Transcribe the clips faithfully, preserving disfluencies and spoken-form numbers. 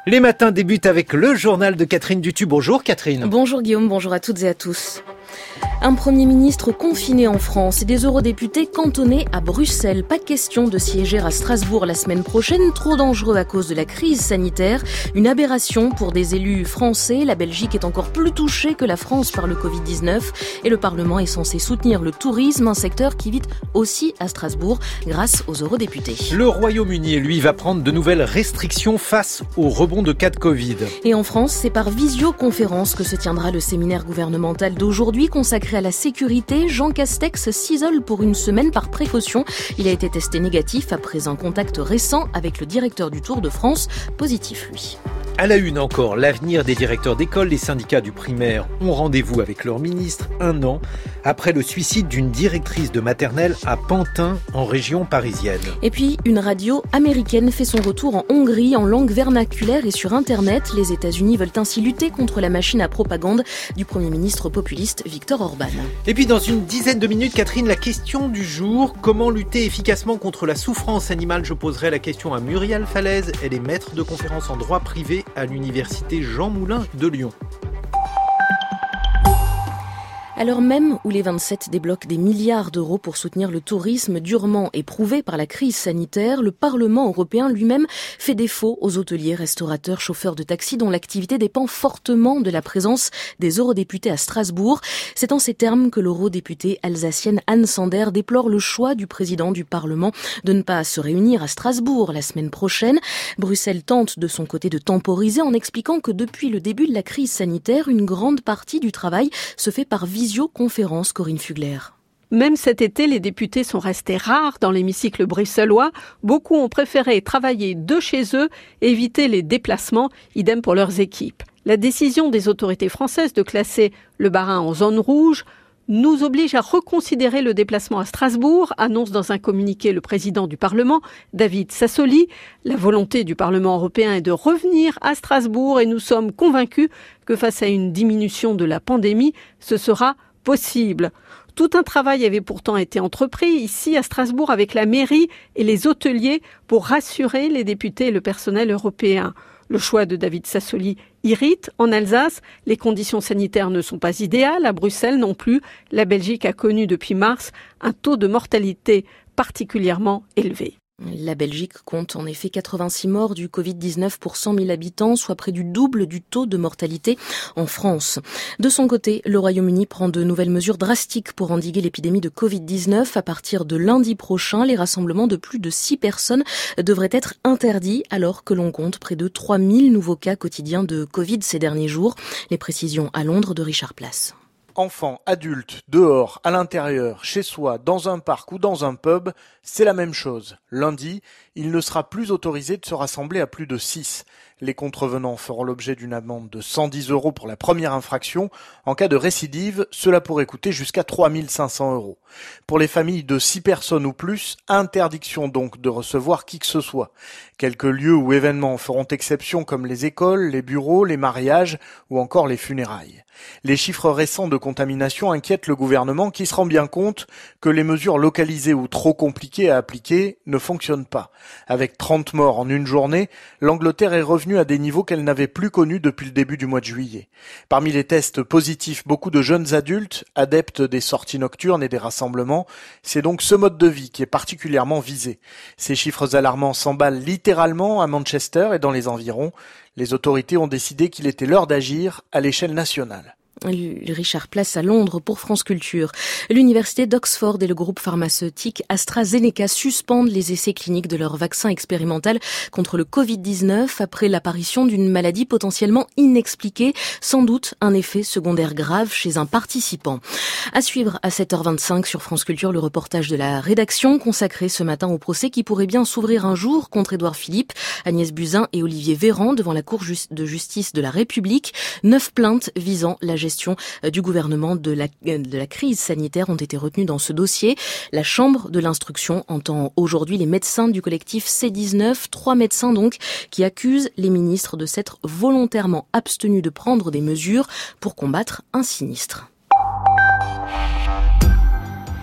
Les matins débutent avec le journal de Catherine Dutu. Bonjour Catherine. Bonjour Guillaume, bonjour à toutes et à tous. Un Premier ministre confiné en France et des eurodéputés cantonnés à Bruxelles. Pas question de siéger à Strasbourg la semaine prochaine, trop dangereux à cause de la crise sanitaire. Une aberration pour des élus français. La Belgique est encore plus touchée que la France par le covid dix-neuf et le Parlement est censé soutenir le tourisme, un secteur qui vit aussi à Strasbourg grâce aux eurodéputés. Le Royaume-Uni, lui, va prendre de nouvelles restrictions face au rebond de cas de Covid. Et en France, c'est par visioconférence que se tiendra le séminaire gouvernemental d'aujourd'hui consacré à la sécurité. Jean Castex s'isole pour une semaine par précaution. Il a été testé négatif après un contact récent avec le directeur du Tour de France, positif lui. À la une encore, l'avenir des directeurs d'école. Les syndicats du primaire ont rendez-vous avec leur ministre un an après le suicide d'une directrice de maternelle à Pantin, en région parisienne. Et puis, une radio américaine fait son retour en Hongrie en langue vernaculaire et sur Internet. Les États-Unis veulent ainsi lutter contre la machine à propagande du Premier ministre populiste Viktor Orban. Et puis, dans une dizaine de minutes, Catherine, la question du jour. Comment lutter efficacement contre la souffrance animale? Je poserai la question à Muriel Falaise. Elle est maître de conférences en droit privé à l'université Jean Moulin de Lyon. À l'heure même où les vingt-sept débloquent des milliards d'euros pour soutenir le tourisme durement éprouvé par la crise sanitaire, le Parlement européen lui-même fait défaut aux hôteliers, restaurateurs, chauffeurs de taxi dont l'activité dépend fortement de la présence des eurodéputés à Strasbourg. C'est en ces termes que l'eurodéputée alsacienne Anne Sander déplore le choix du président du Parlement de ne pas se réunir à Strasbourg la semaine prochaine. Bruxelles tente de son côté de temporiser en expliquant que depuis le début de la crise sanitaire, une grande partie du travail se fait par visioconférence. Corinne Fugler. Même cet été, les députés sont restés rares dans l'hémicycle bruxellois. Beaucoup ont préféré travailler de chez eux et éviter les déplacements, idem pour leurs équipes. La décision des autorités françaises de classer le Bas-Rhin en zone rouge nous oblige à reconsidérer le déplacement à Strasbourg, annonce dans un communiqué le président du Parlement, David Sassoli. La volonté du Parlement européen est de revenir à Strasbourg et nous sommes convaincus que face à une diminution de la pandémie, ce sera possible. Tout un travail avait pourtant été entrepris ici à Strasbourg avec la mairie et les hôteliers pour rassurer les députés et le personnel européen. Le choix de David Sassoli irrite. En Alsace, les conditions sanitaires ne sont pas idéales. À Bruxelles non plus. La Belgique a connu depuis mars un taux de mortalité particulièrement élevé. La Belgique compte en effet quatre-vingt-six morts du covid dix-neuf pour cent mille habitants, soit près du double du taux de mortalité en France. De son côté, le Royaume-Uni prend de nouvelles mesures drastiques pour endiguer l'épidémie de covid dix-neuf. À partir de lundi prochain, les rassemblements de plus de six personnes devraient être interdits alors que l'on compte près de trois mille nouveaux cas quotidiens de Covid ces derniers jours. Les précisions à Londres de Richard Place. Enfants, adultes, dehors, à l'intérieur, chez soi, dans un parc ou dans un pub, c'est la même chose. Lundi, il ne sera plus autorisé de se rassembler à plus de six. Les contrevenants feront l'objet d'une amende de cent dix euros pour la première infraction. En cas de récidive, cela pourrait coûter jusqu'à trois mille cinq cents euros. Pour les familles de six personnes ou plus, interdiction donc de recevoir qui que ce soit. Quelques lieux ou événements feront exception comme les écoles, les bureaux, les mariages ou encore les funérailles. Les chiffres récents de contamination inquiètent le gouvernement qui se rend bien compte que les mesures localisées ou trop compliquées à appliquer ne fonctionnent pas. Avec trente morts en une journée, l'Angleterre est revenue à des niveaux qu'elle n'avait plus connus depuis le début du mois de juillet. Parmi les tests positifs, beaucoup de jeunes adultes, adeptes des sorties nocturnes et des rassemblements, c'est donc ce mode de vie qui est particulièrement visé. Ces chiffres alarmants s'emballent littéralement à Manchester et dans les environs. Les autorités ont décidé qu'il était l'heure d'agir à l'échelle nationale. Richard Place à Londres pour France Culture. L'université d'Oxford et le groupe pharmaceutique AstraZeneca suspendent les essais cliniques de leur vaccin expérimental contre le covid dix-neuf après l'apparition d'une maladie potentiellement inexpliquée, sans doute un effet secondaire grave chez un participant. À suivre à sept heures vingt-cinq sur France Culture, le reportage de la rédaction consacré ce matin au procès qui pourrait bien s'ouvrir un jour contre Édouard Philippe, Agnès Buzyn et Olivier Véran devant la Cour de justice de la République. Neuf plaintes visant la gestion du gouvernement de la, de la crise sanitaire ont été retenues dans ce dossier. La Chambre de l'instruction entend aujourd'hui les médecins du collectif C dix-neuf, trois médecins donc, qui accusent les ministres de s'être volontairement abstenus de prendre des mesures pour combattre un sinistre.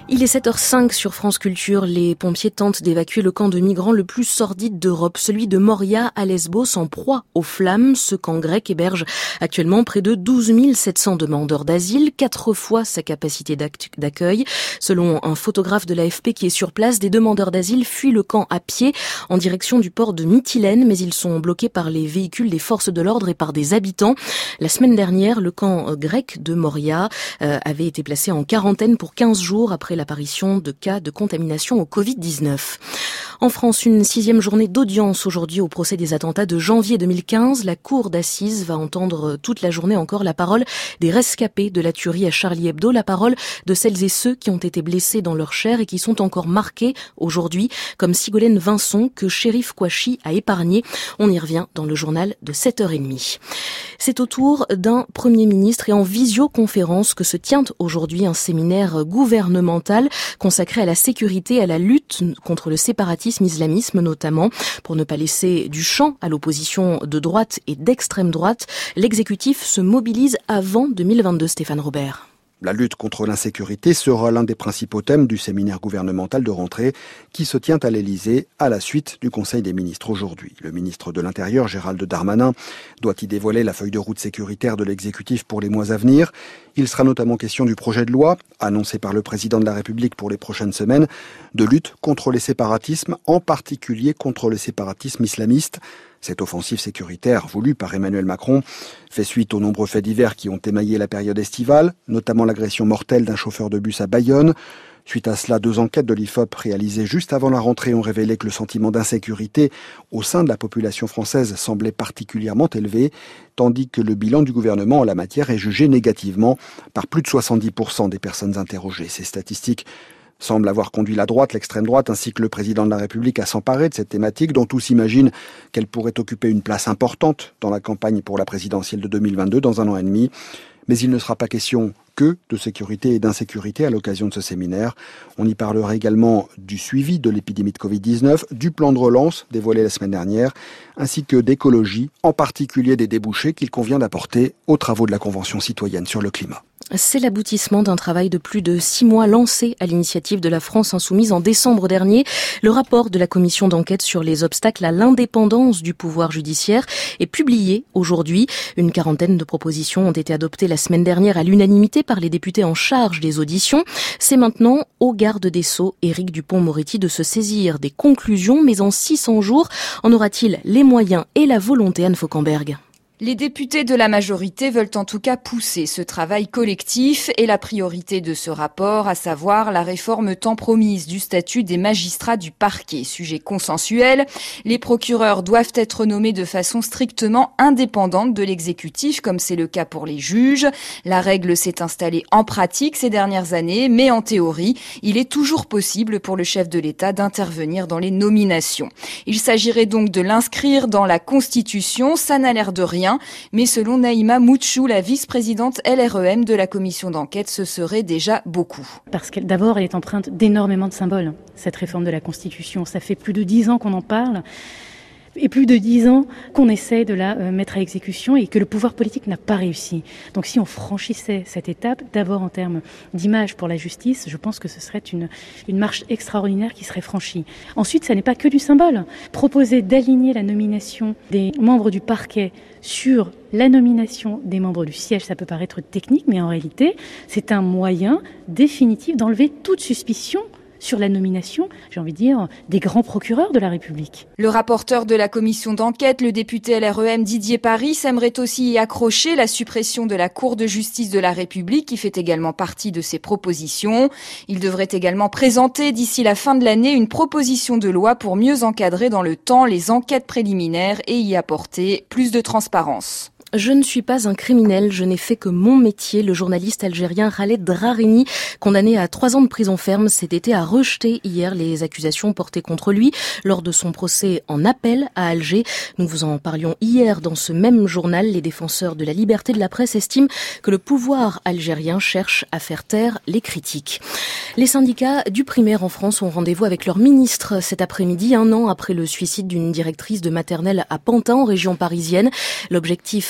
Il est sept heures cinq sur France Culture. Les pompiers tentent d'évacuer le camp de migrants le plus sordide d'Europe, celui de Moria à Lesbos, en proie aux flammes. Ce camp grec héberge actuellement près de douze mille sept cents demandeurs d'asile, quatre fois sa capacité d'accueil. Selon un photographe de l'A F P qui est sur place, des demandeurs d'asile fuient le camp à pied en direction du port de Mytilène, mais ils sont bloqués par les véhicules des forces de l'ordre et par des habitants. La semaine dernière, le camp grec de Moria euh, avait été placé en quarantaine pour quinze jours après l'apparition de cas de contamination au covid dix-neuf. En France, une sixième journée d'audience aujourd'hui au procès des attentats de janvier deux mille quinze. La cour d'assises va entendre toute la journée encore la parole des rescapés de la tuerie à Charlie Hebdo, la parole de celles et ceux qui ont été blessés dans leur chair et qui sont encore marqués aujourd'hui, comme Sigolène Vincent que Chérif Kouachi a épargné. On y revient dans le journal de sept heures trente. C'est au tour d'un Premier ministre et en visioconférence que se tient aujourd'hui un séminaire gouvernemental consacré à la sécurité et à la lutte contre le séparatisme islamisme notamment. Pour ne pas laisser du champ à l'opposition de droite et d'extrême droite, l'exécutif se mobilise avant deux mille vingt-deux, Stéphane Robert. La lutte contre l'insécurité sera l'un des principaux thèmes du séminaire gouvernemental de rentrée qui se tient à l'Élysée à la suite du Conseil des ministres aujourd'hui. Le ministre de l'Intérieur, Gérald Darmanin, doit y dévoiler la feuille de route sécuritaire de l'exécutif pour les mois à venir. Il sera notamment question du projet de loi, annoncé par le président de la République pour les prochaines semaines, de lutte contre les séparatismes, en particulier contre le séparatisme islamiste. Cette offensive sécuritaire voulue par Emmanuel Macron fait suite aux nombreux faits divers qui ont émaillé la période estivale, notamment l'agression mortelle d'un chauffeur de bus à Bayonne. Suite à cela, deux enquêtes de l'I F O P réalisées juste avant la rentrée ont révélé que le sentiment d'insécurité au sein de la population française semblait particulièrement élevé, tandis que le bilan du gouvernement en la matière est jugé négativement par plus de soixante-dix pour cent des personnes interrogées. Ces statistiques semble avoir conduit la droite, l'extrême droite, ainsi que le président de la République à s'emparer de cette thématique dont tous imaginent qu'elle pourrait occuper une place importante dans la campagne pour la présidentielle de deux mille vingt-deux dans un an et demi. Mais il ne sera pas question que de sécurité et d'insécurité à l'occasion de ce séminaire. On y parlera également du suivi de l'épidémie de covid dix-neuf, du plan de relance dévoilé la semaine dernière, ainsi que d'écologie, en particulier des débouchés qu'il convient d'apporter aux travaux de la Convention citoyenne sur le climat. C'est l'aboutissement d'un travail de plus de six mois lancé à l'initiative de la France Insoumise en décembre dernier. Le rapport de la commission d'enquête sur les obstacles à l'indépendance du pouvoir judiciaire est publié aujourd'hui. Une quarantaine de propositions ont été adoptées la semaine dernière à l'unanimité par les députés en charge des auditions. C'est maintenant au garde des Sceaux, Éric Dupond-Moretti, de se saisir des conclusions. Mais en six cents jours, en aura-t-il les moyens et la volonté, Anne Fauquemberg? Les députés de la majorité veulent en tout cas pousser ce travail collectif et la priorité de ce rapport, à savoir la réforme tant promise du statut des magistrats du parquet. Sujet consensuel, les procureurs doivent être nommés de façon strictement indépendante de l'exécutif, comme c'est le cas pour les juges. La règle s'est installée en pratique ces dernières années, mais en théorie, il est toujours possible pour le chef de l'État d'intervenir dans les nominations. Il s'agirait donc de l'inscrire dans la Constitution, ça n'a l'air de rien. Mais selon Naïma Moutchou, la vice-présidente L R E M de la commission d'enquête, ce serait déjà beaucoup. Parce que d'abord, elle est empreinte d'énormément de symboles, cette réforme de la Constitution. Ça fait plus de dix ans qu'on en parle. Et plus de dix ans qu'on essaie de la euh, mettre à exécution et que le pouvoir politique n'a pas réussi. Donc si on franchissait cette étape, d'abord en termes d'image pour la justice, je pense que ce serait une, une marche extraordinaire qui serait franchie. Ensuite, ça n'est pas que du symbole. Proposer d'aligner la nomination des membres du parquet sur la nomination des membres du siège, ça peut paraître technique, mais en réalité, c'est un moyen définitif d'enlever toute suspicion sur la nomination, j'ai envie de dire, des grands procureurs de la République. Le rapporteur de la commission d'enquête, le député L R E M Didier Paris, aimerait aussi y accrocher la suppression de la Cour de justice de la République, qui fait également partie de ses propositions. Il devrait également présenter d'ici la fin de l'année une proposition de loi pour mieux encadrer dans le temps les enquêtes préliminaires et y apporter plus de transparence. Je ne suis pas un criminel, je n'ai fait que mon métier. Le journaliste algérien Khaled Drareni, condamné à trois ans de prison ferme cet été, a rejeté hier les accusations portées contre lui lors de son procès en appel à Alger. Nous vous en parlions hier dans ce même journal. Les défenseurs de la liberté de la presse estiment que le pouvoir algérien cherche à faire taire les critiques. Les syndicats du primaire en France ont rendez-vous avec leur ministre cet après-midi, un an après le suicide d'une directrice de maternelle à Pantin, en région parisienne. L'objectif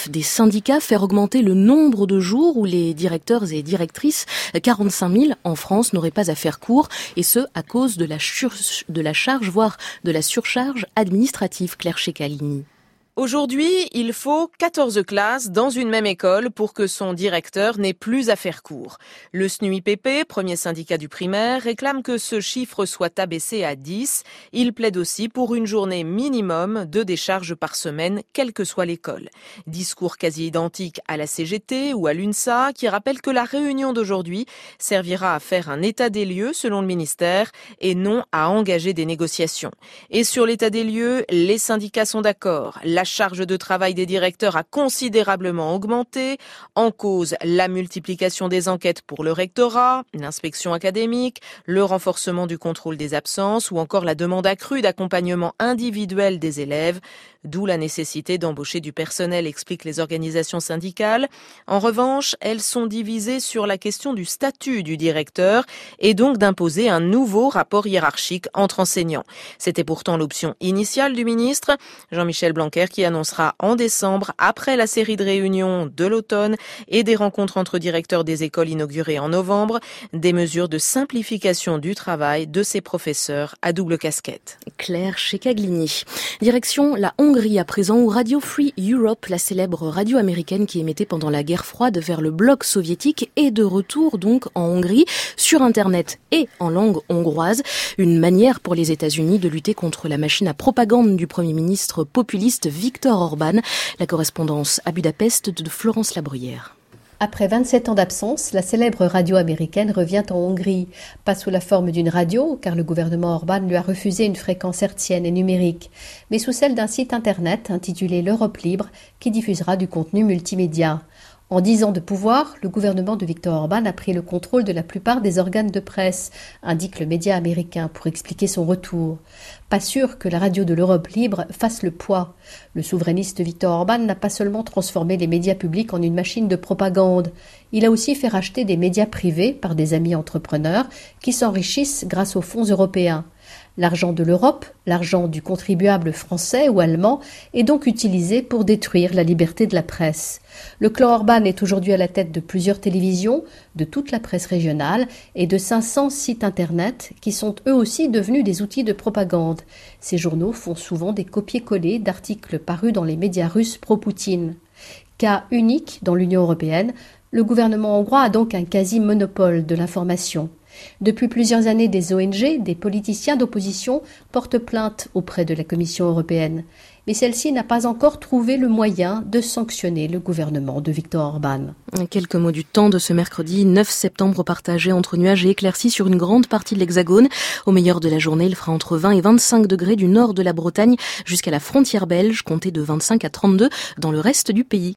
chef des syndicats faire augmenter le nombre de jours où les directeurs et directrices, quarante-cinq mille en France, n'auraient pas à faire cours, et ce, à cause de la, sur, de la charge, voire de la surcharge administrative. Claire Checalini. Aujourd'hui, il faut quatorze classes dans une même école pour que son directeur n'ait plus à faire cours. Le S N U I P P, premier syndicat du primaire, réclame que ce chiffre soit abaissé à dix. Il plaide aussi pour une journée minimum de décharge par semaine, quelle que soit l'école. Discours quasi identique à la C G T ou à l'UNSA, qui rappelle que la réunion d'aujourd'hui servira à faire un état des lieux selon le ministère et non à engager des négociations. Et sur l'état des lieux, les syndicats sont d'accord. La charge de travail des directeurs a considérablement augmenté. En cause, la multiplication des enquêtes pour le rectorat, l'inspection académique, le renforcement du contrôle des absences ou encore la demande accrue d'accompagnement individuel des élèves. D'où la nécessité d'embaucher du personnel, expliquent les organisations syndicales. En revanche, elles sont divisées sur la question du statut du directeur et donc d'imposer un nouveau rapport hiérarchique entre enseignants. C'était pourtant l'option initiale du ministre, Jean-Michel Blanquer, qui annoncera en décembre, après la série de réunions de l'automne et des rencontres entre directeurs des écoles inaugurées en novembre, des mesures de simplification du travail de ces professeurs à double casquette. Claire Checalini. Direction la Hongrie à présent, où Radio Free Europe, la célèbre radio américaine qui émettait pendant la guerre froide vers le bloc soviétique, est de retour donc en Hongrie, sur Internet et en langue hongroise. Une manière pour les États-Unis de lutter contre la machine à propagande du Premier ministre populiste Viktor Orban. La correspondance à Budapest de Florence Labruyère. Après vingt-sept ans d'absence, la célèbre radio américaine revient en Hongrie. Pas sous la forme d'une radio, car le gouvernement Orban lui a refusé une fréquence hertzienne et numérique, mais sous celle d'un site internet intitulé l'Europe Libre, qui diffusera du contenu multimédia. En dix ans de pouvoir, le gouvernement de Viktor Orban a pris le contrôle de la plupart des organes de presse, indique le média américain pour expliquer son retour. Pas sûr que la radio de l'Europe libre fasse le poids. Le souverainiste Viktor Orban n'a pas seulement transformé les médias publics en une machine de propagande. Il a aussi fait racheter des médias privés par des amis entrepreneurs qui s'enrichissent grâce aux fonds européens. L'argent de l'Europe, l'argent du contribuable français ou allemand, est donc utilisé pour détruire la liberté de la presse. Le clan Orban est aujourd'hui à la tête de plusieurs télévisions, de toute la presse régionale et de cinq cents sites internet qui sont eux aussi devenus des outils de propagande. Ces journaux font souvent des copier-coller d'articles parus dans les médias russes pro-Poutine. Cas unique dans l'Union européenne, le gouvernement hongrois a donc un quasi-monopole de l'information. Depuis plusieurs années, des O N G, des politiciens d'opposition portent plainte auprès de la Commission européenne. Mais celle-ci n'a pas encore trouvé le moyen de sanctionner le gouvernement de Viktor Orban. Quelques mots du temps de ce mercredi neuf septembre partagé entre nuages et éclaircies sur une grande partie de l'Hexagone. Au meilleur de la journée, il fera entre vingt et vingt-cinq degrés du nord de la Bretagne jusqu'à la frontière belge, comptez de vingt-cinq à trente-deux dans le reste du pays.